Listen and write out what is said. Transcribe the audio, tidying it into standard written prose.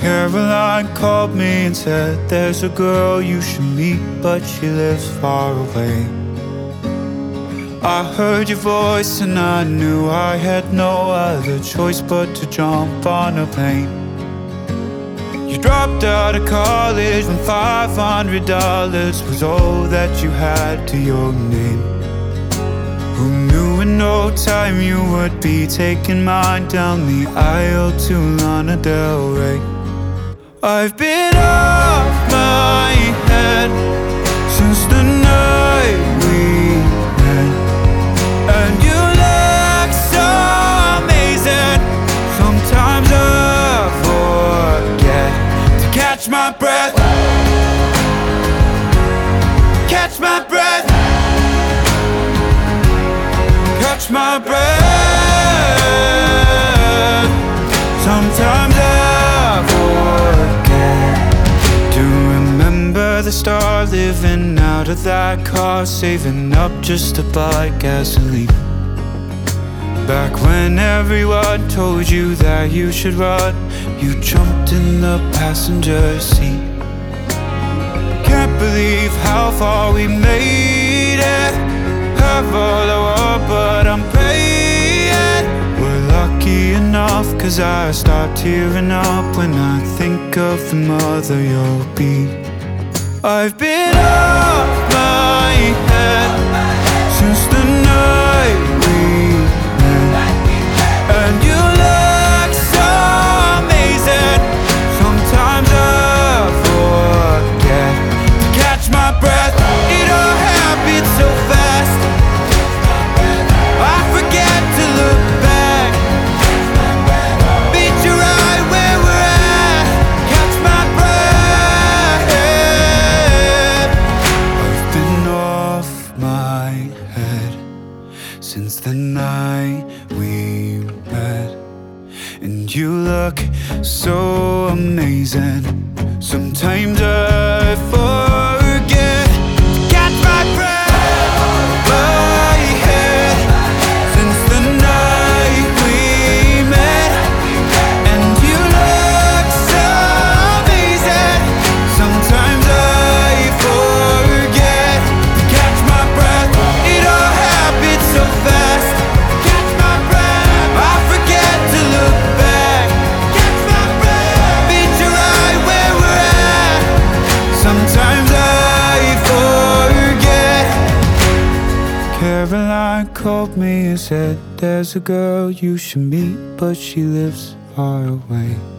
Caroline called me and said there's a girl you should meet, but she lives far away. I heard your voice and I knew I had no other choice but to jump on a plane. You dropped out of college when $500 was all that you had to your name. Who knew in no time you would be taking mine down the aisle to Lana Del Rey? I've been off my head since the night we met, and you look so amazing. Sometimes I forget to catch my breath, catch my breath, catch my breath. Sometimes I forget to remember the start, living out of that car, saving up just to buy gasoline. Back when everyone told you that you should run, you jumped in the passenger seat. Can't believe how far we made it. Have all I want, but I'm paying. We're lucky enough, 'cause I start tearing up when I think of the mother you'll be. I've been off my head since the night we met, and you look so amazing. Sometimes I forget to catch my breath. It all happened so fast, I forget to look back. Meet you right where we're at. Catch my breath. I've been off my head since the night we met, and you look so amazing. Sometimes I forget to catch my breath. My head since the night we met, and you look so amazing. Sometimes I forget to catch my breath. It all happened so fast. Catch my breath. I forget to look back. Catch my breath. Meet you right where we're at. Sometimes I forget. Caroline called me and said there's a girl you should meet, but she lives far away.